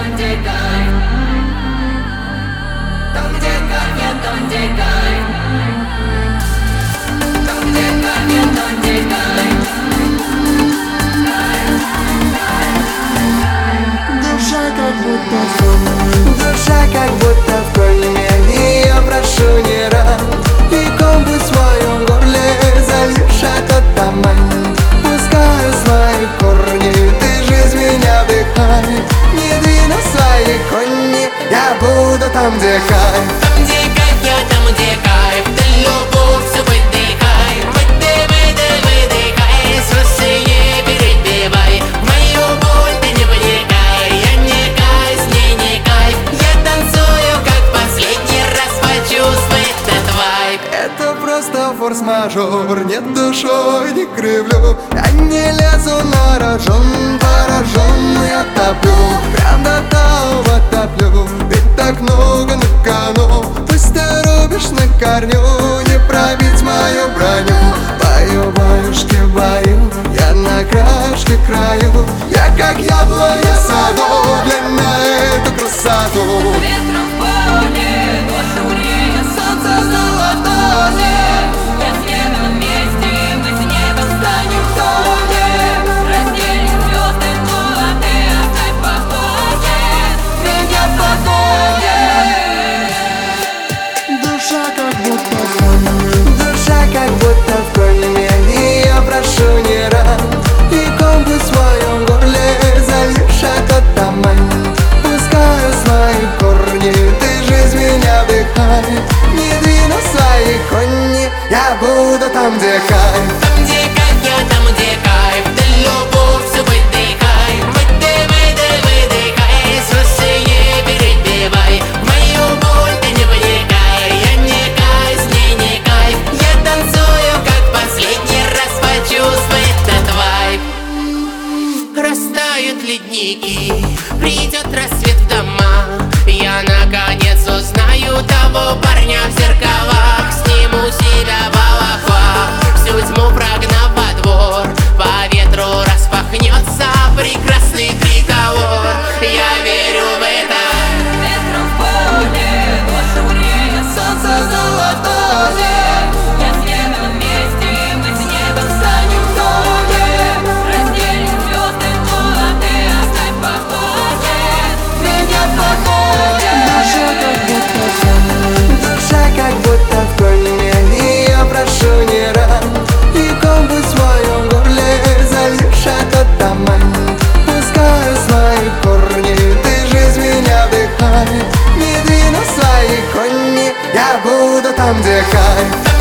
там, где кайф. Там, где кайф, там, где кайф. Там, где кайф, там, где кайф. Душа как будто в кольме, и я прошу не рад. И комбы в своем горле зальешь этот туман. Пускаю свои корни, ты жизнь меня вдыхай. Не двину свои кони, я буду там, где кайф. Там, где кайф, я там, где кайф. Ты любовь, все выдыхай. Выдыхай, слушай, не перебивай. Мою боль ты не вникай. Я не кайф, с ней не кайф. Я танцую, как последний раз, почувствуй этот вайб. Это просто форс-мажор, нет душой, не кривлю. Я не лезу на рожон, поражен, я топлю. Прям до того топлю, ведь так много на кону. Пусть ты рубишь на корню, не пробить мою броню. Бою, баюшки, бою, я на краешке краю. Я как яблоня в саду, глянь на эту красоту. Ветром в поле, ночью грея, солнце золотое. Я с небом вместе, мы с неба станем в тоне. Разделим звезды, а ты оставь в покое. Меня в покое. Душа как будто в кольме, и я прошу не рад. И комбы в своем горле зальешь этот туман. Пускаю свои корни, ты жизнь меня вдыхай. Не двину свои кони, я буду там, где кайф. Там, где кайф, я там, где кайф. Ты любовь, все выдыхай. Выдыхай, слушай, не перебивай. Мою боль ты не вникай. Я не кайф, с ней не кайф. Я танцую, как последний раз, почувствуй этот вайб. Растают ледники, придет рассвет в дома. Я наконец узнаю того парня в зеркалах. Сниму себя волоква, всю тьму прогнав во двор. По ветру распахнется прекрасный триколор. Я верю в это. Ветром в поле, ночью грея, солнце золотое. Я с небом вместе, мы с небом станем в тоне. Разделим звезды, а ты оставь в покое. Меня в покое. Душа как будто в кольме, и я прошу не рад. И комбы в своем горле зальешь этот туман. Пускаю свои корни, ты жизнь меня вдыхай. Не двину свои кони, я буду там, где кайф.